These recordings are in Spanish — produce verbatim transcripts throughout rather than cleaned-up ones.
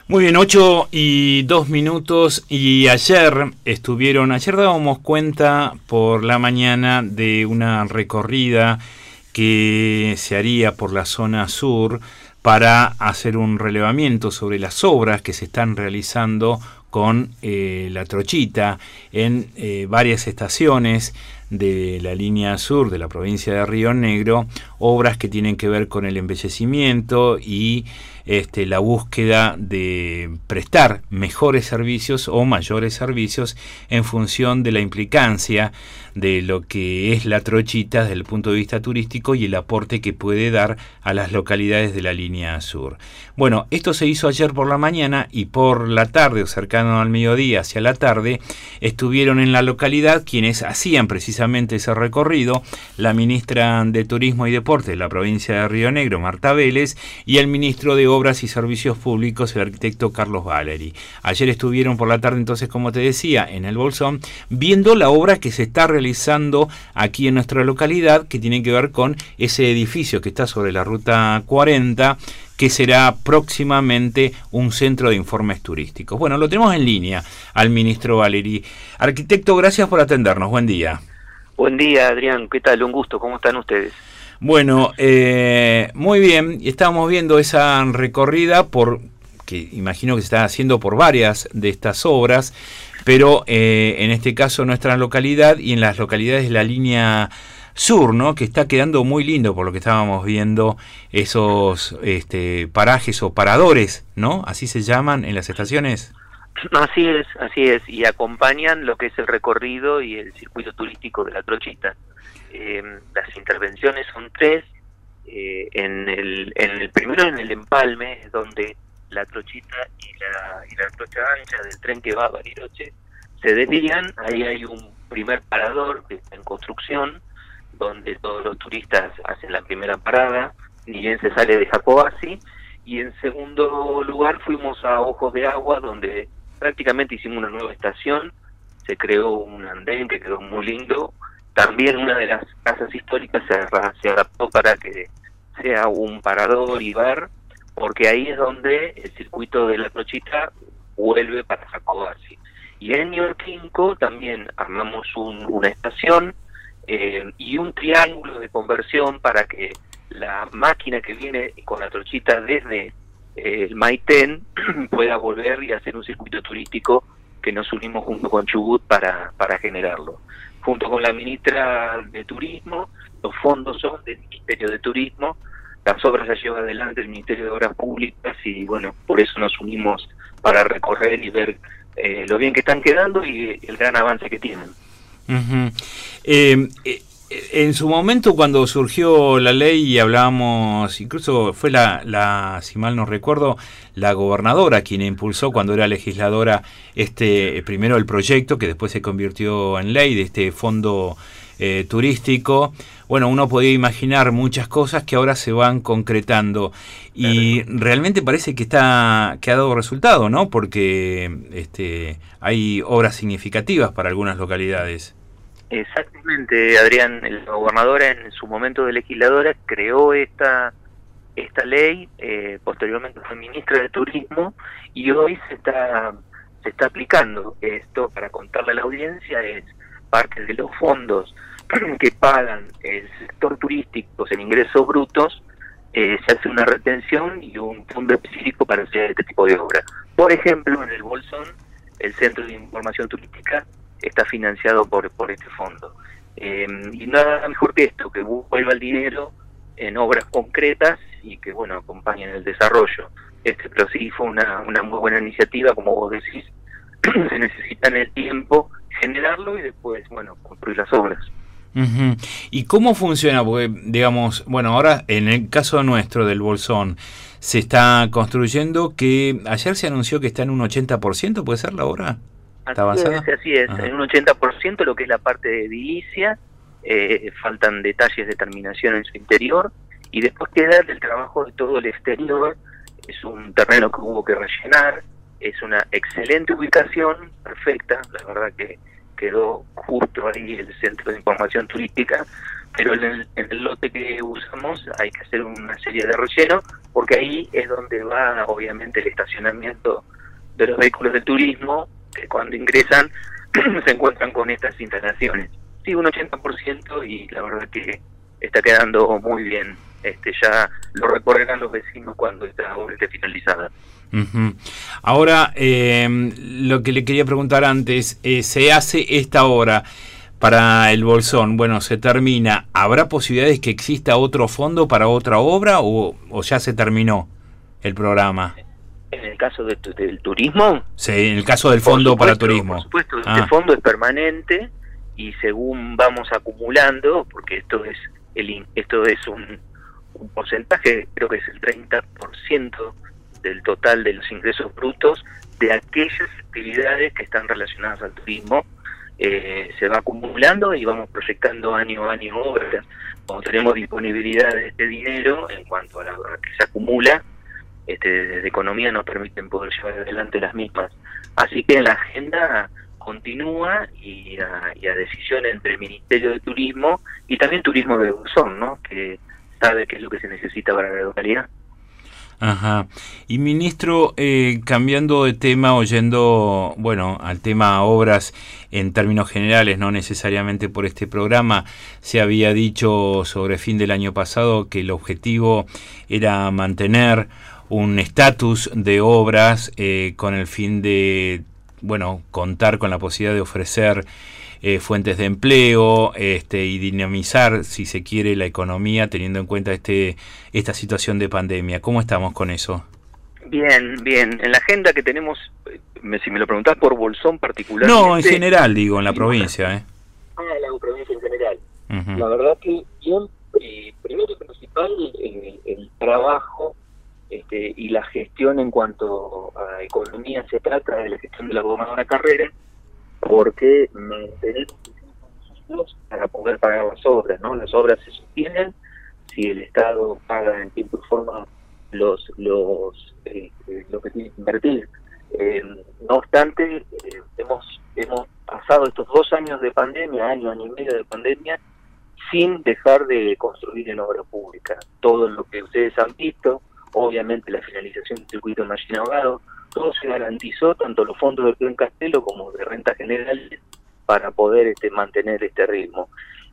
Muy bien, ocho y dos minutos y ayer estuvieron, ayer dábamos cuenta por la mañana de una recorrida que se haría por la zona sur para hacer un relevamiento sobre las obras que se están realizando con eh, la trochita en eh, varias estaciones de la línea sur de la provincia de Río Negro, obras que tienen que ver con el embellecimiento y este, la búsqueda de prestar mejores servicios o mayores servicios en función de la implicancia de lo que es la trochita desde el punto de vista turístico y el aporte que puede dar a las localidades de la línea sur. Bueno, esto se hizo ayer por la mañana y por la tarde, o cercano al mediodía hacia la tarde, estuvieron en la localidad quienes hacían precisamente ese recorrido, la ministra de Turismo y Deporte de la provincia de Río Negro, Marta Vélez, y el ministro de Obras y Servicios Públicos, el arquitecto Carlos Valeri. Ayer estuvieron por la tarde, entonces, como te decía, en el Bolsón, viendo la obra que se está realizando aquí en nuestra localidad, que tiene que ver con ese edificio que está sobre la ruta cuarenta, que será próximamente un centro de informes turísticos. Bueno, lo tenemos en línea al ministro Valeri. Arquitecto, gracias por atendernos. Buen día. Buen día, Adrián. ¿Qué tal? Un gusto. ¿Cómo están ustedes? Bueno, eh, muy bien. Estábamos viendo esa recorrida por que imagino que se está haciendo por varias de estas obras, pero eh, en este caso nuestra localidad y en las localidades de la línea sur, ¿no? Que está quedando muy lindo por lo que estábamos viendo, esos este, parajes o paradores, ¿no? Así se llaman en las estaciones. Así es, así es, y acompañan lo que es el recorrido y el circuito turístico de la trochita. Eh, las intervenciones son tres. Eh, en, el, en el primero, en el empalme, es donde la trochita y la, y la trocha ancha del tren que va a Bariloche se desvían. Ahí hay un primer parador que está en construcción, donde todos los turistas hacen la primera parada, ni bien se sale de Jacobasi, y en segundo lugar fuimos a Ojos de Agua, donde prácticamente hicimos una nueva estación, se creó un andén que quedó muy lindo, también una de las casas históricas se, se adaptó para que sea un parador y bar, porque ahí es donde el circuito de la trochita vuelve para Jacobasi. Y en Ñorquinco también armamos un, una estación, Eh, y un triángulo de conversión para que la máquina que viene con la trochita desde eh, el Maitén pueda volver y hacer un circuito turístico que nos unimos junto con Chubut para, para generarlo. Junto con la ministra de Turismo, los fondos son del Ministerio de Turismo, las obras las lleva adelante el Ministerio de Obras Públicas y bueno, por eso nos unimos para recorrer y ver eh, lo bien que están quedando y el gran avance que tienen. Uh-huh. eh, eh, en su momento cuando surgió la ley y hablábamos, incluso fue la, la, si mal no recuerdo, la gobernadora quien impulsó cuando era legisladora este primero el proyecto que después se convirtió en ley de este fondo eh, turístico. Bueno, uno podía imaginar muchas cosas que ahora se van concretando y realmente parece que está que ha dado resultado, ¿no? Porque este hay obras significativas para algunas localidades. Exactamente, Adrián. La gobernadora en su momento de legisladora creó esta esta ley, eh, posteriormente fue ministra de Turismo y hoy se está se está aplicando. Esto, para contarle a la audiencia, es parte de los fondos que pagan el sector turístico en ingresos brutos, eh, se hace una retención y un fondo específico para hacer este tipo de obra. Por ejemplo, en el Bolsón, el Centro de Información Turística está financiado por por este fondo. Eh, y nada mejor que esto, que vuelva el dinero en obras concretas y que, bueno, acompañen el desarrollo. Este, pero sí fue una, una muy buena iniciativa, como vos decís, se necesita en el tiempo generarlo y después, bueno, construir las obras. Uh-huh. ¿Y cómo funciona? Porque, digamos, bueno, ahora en el caso nuestro del Bolsón, se está construyendo que ayer se anunció que está en un ochenta por ciento, ¿puede ser la obra? ¿Está así avanzada? Es, así es, Ajá. En un ochenta por ciento lo que es la parte de edilicia, eh, faltan detalles de terminación en su interior, y después queda el trabajo de todo el exterior. Es un terreno que hubo que rellenar, es una excelente ubicación, perfecta, la verdad que quedó justo ahí el Centro de Información Turística, pero en el, en el lote que usamos hay que hacer una serie de relleno, porque ahí es donde va obviamente el estacionamiento de los vehículos de turismo, que cuando ingresan se encuentran con estas instalaciones. Sí, un ochenta por ciento, y la verdad que está quedando muy bien. Este, ya lo recorrerán los vecinos cuando esta obra esté finalizada. Uh-huh. Ahora, eh, lo que le quería preguntar antes, eh, se hace esta obra para el Bolsón, bueno, se termina, ¿habrá posibilidades que exista otro fondo para otra obra o, o ya se terminó el programa? En el caso de tu, del turismo. Sí, en el caso del fondo para turismo. Por supuesto, ah. este fondo es permanente y según vamos acumulando, porque esto es el esto es un, un porcentaje, creo que es el treinta por ciento del total de los ingresos brutos de aquellas actividades que están relacionadas al turismo, eh, se va acumulando y vamos proyectando año a año obras. Cuando tenemos disponibilidad de este dinero, en cuanto a la que se acumula, este, desde economía nos permiten poder llevar adelante las mismas. Así que la agenda continúa y a, y a decisión entre el Ministerio de Turismo y también Turismo de Bolsón, ¿no?, que sabe qué es lo que se necesita para la localidad. Ajá. Y ministro, eh, cambiando de tema, oyendo, bueno, al tema obras en términos generales, no necesariamente por este programa, se había dicho sobre fin del año pasado que el objetivo era mantener un estatus de obras eh, con el fin de, bueno, contar con la posibilidad de ofrecer Eh, fuentes de empleo, este, y dinamizar, si se quiere, la economía teniendo en cuenta este esta situación de pandemia. ¿Cómo estamos con eso? Bien, bien. En la agenda que tenemos, si me lo preguntás por Bolsón particularmente... No, en general, digo, en la provincia. ¿eh? Ah, en la provincia en general. Uh-huh. La verdad que bien, eh, primero y principal, eh, el trabajo este, y la gestión en cuanto a economía se trata de la gestión de la gobernadora Carrera, porque mantener nosotros para poder pagar las obras, ¿no? Las obras se sostienen si el Estado paga en tiempo y forma los los eh, lo que tiene que invertir. Eh, no obstante, eh, hemos hemos pasado estos dos años de pandemia, año, año y medio de pandemia, sin dejar de construir en obra pública. Todo lo que ustedes han visto, obviamente la finalización del circuito de Mallín Ahogado, todo se garantizó, tanto los fondos del Plan Castelo como de renta general, para poder este, mantener este ritmo.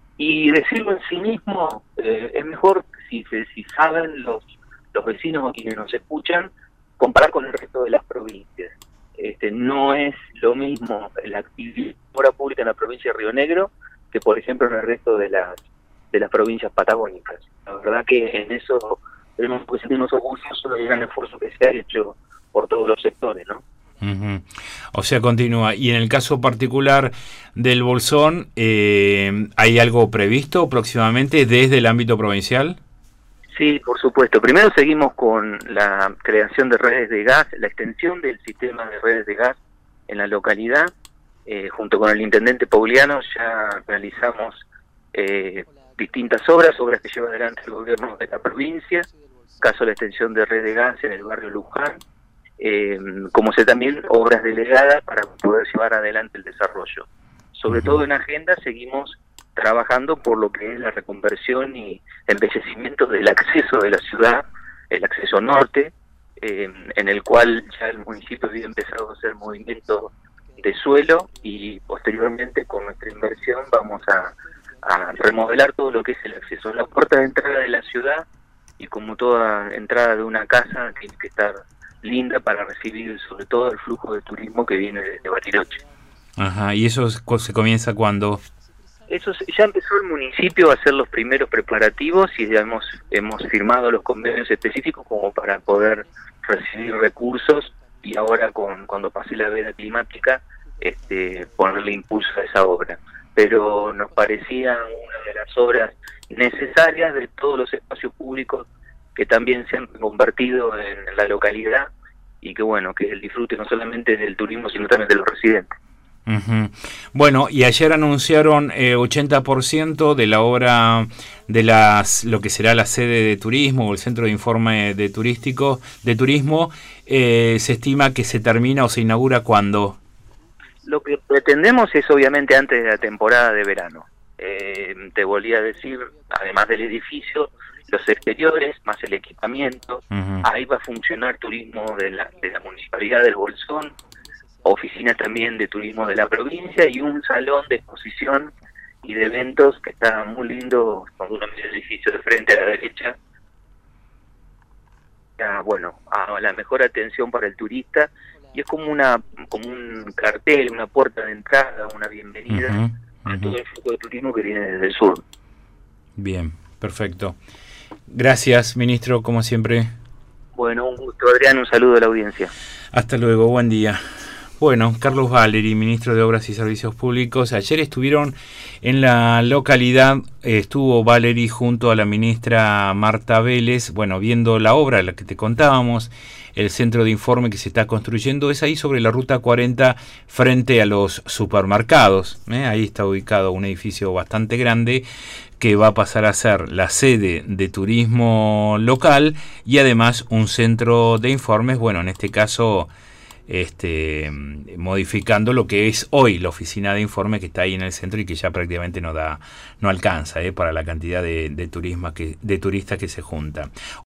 Y decirlo en sí mismo, eh, es mejor si, si saben los, los vecinos o quienes nos escuchan, comparar con el resto de las provincias. Este, no es lo mismo la actividad de obra pública en la provincia de Río Negro que, por ejemplo, en el resto de las, de las provincias patagónicas. La verdad que en eso tenemos que sentirnos orgullosos del gran esfuerzo que se ha hecho por todos los sectores, ¿no? Uh-huh. O sea, continúa. Y en el caso particular del Bolsón, eh, ¿hay algo previsto próximamente desde el ámbito provincial? Sí, por supuesto. Primero seguimos con la creación de redes de gas, la extensión del sistema de redes de gas en la localidad. Eh, junto con el intendente Pauliano ya realizamos eh, distintas obras, obras que lleva adelante el gobierno de la provincia, caso de la extensión de red de gas en el barrio Luján, Eh, como sé también obras delegadas para poder llevar adelante el desarrollo. Sobre uh-huh. todo en agenda seguimos trabajando por lo que es la reconversión y embellecimiento del acceso de la ciudad, el acceso norte, eh, en el cual ya el municipio había empezado a hacer movimiento de suelo y posteriormente con nuestra inversión vamos a, a remodelar todo lo que es el acceso. La puerta de entrada de la ciudad, y como toda entrada de una casa, tiene que estar linda para recibir sobre todo el flujo de turismo que viene desde Bariloche. Ajá, ¿y eso se comienza cuándo? Eso ya empezó el municipio a hacer los primeros preparativos y ya hemos, hemos firmado los convenios específicos como para poder recibir recursos y ahora con cuando pase la veda climática este, ponerle impulso a esa obra. Pero nos parecía una de las obras necesarias de todos los espacios públicos que también se han convertido en la localidad y que bueno, que el disfrute no solamente del turismo sino también de los residentes. Uh-huh. Bueno, y ayer anunciaron eh, ochenta por ciento de la obra de las lo que será la sede de turismo o el centro de informe de turístico de turismo, eh, se estima que se termina o se inaugura ¿cuándo? Lo que pretendemos es obviamente antes de la temporada de verano. eh, te volví a decir, además del edificio, los exteriores, más el equipamiento. Uh-huh. Ahí va a funcionar turismo de la, de la Municipalidad del Bolsón, oficina también de turismo de la provincia y un salón de exposición y de eventos que está muy lindo, con un edificio de frente a la derecha. Ya, bueno, a la mejor atención para el turista, y es como una como un cartel, una puerta de entrada, una bienvenida uh-huh, uh-huh. a todo el flujo de turismo que viene desde el sur. Bien, perfecto. Gracias, ministro, como siempre. Bueno, un gusto, Adrián, un saludo a la audiencia. Hasta luego, buen día. Bueno, Carlos Valeri, ministro de Obras y Servicios Públicos. Ayer estuvieron en la localidad, eh, estuvo Valeri junto a la ministra Marta Vélez, bueno, viendo la obra, la que te contábamos, el centro de informe que se está construyendo, es ahí sobre la ruta cuarenta frente a los supermercados. ¿eh? Ahí está ubicado un edificio bastante grande que va a pasar a ser la sede de turismo local y además un centro de informes, bueno, en este caso este modificando lo que es hoy la oficina de informe que está ahí en el centro y que ya prácticamente no da no alcanza eh, para la cantidad de, de turismo que de turistas que se juntan.